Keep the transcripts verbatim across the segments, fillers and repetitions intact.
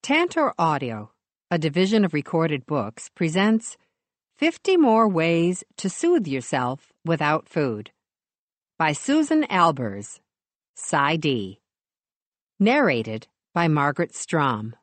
Tantor Audio, a division of Recorded Books, presents fifty More Ways to Soothe Yourself Without Food by Susan Albers, PsyD. Narrated by Margaret Strom.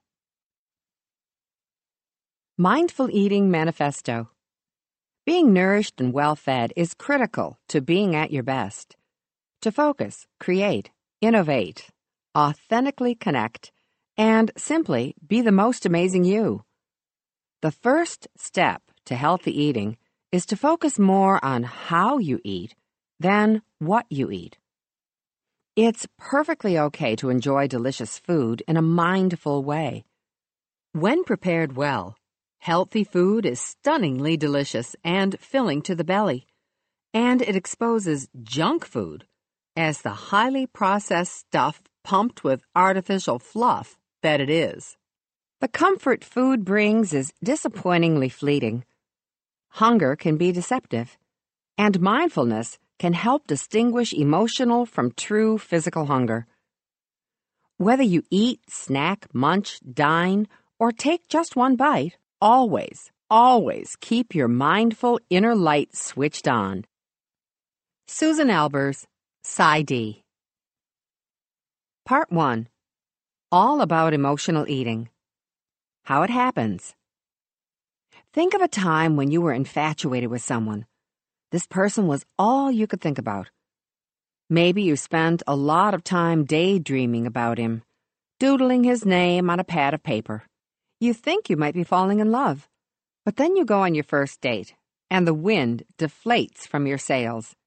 Mindful Eating Manifesto. Being nourished and well-fed is critical to being at your best. To focus, create, innovate, authentically connect, and simply be the most amazing you. The first step to healthy eating is to focus more on how you eat than what you eat. It's perfectly okay to enjoy delicious food in a mindful way. When prepared well, healthy food is stunningly delicious and filling to the belly, and it exposes junk food as the highly processed stuff pumped with artificial fluff that it is. The comfort food brings is disappointingly fleeting. Hunger can be deceptive, and mindfulness can help distinguish emotional from true physical hunger. Whether you eat, snack, munch, dine, or take just one bite, always, always keep your mindful inner light switched on. Susan Albers, PsyD. Part one. All about emotional eating. How it happens. Think of a time when you were infatuated with someone. This person was all you could think about. Maybe you spent a lot of time daydreaming about him, doodling his name on a pad of paper. You think you might be falling in love, but then you go on your first date, and the wind deflates from your sails.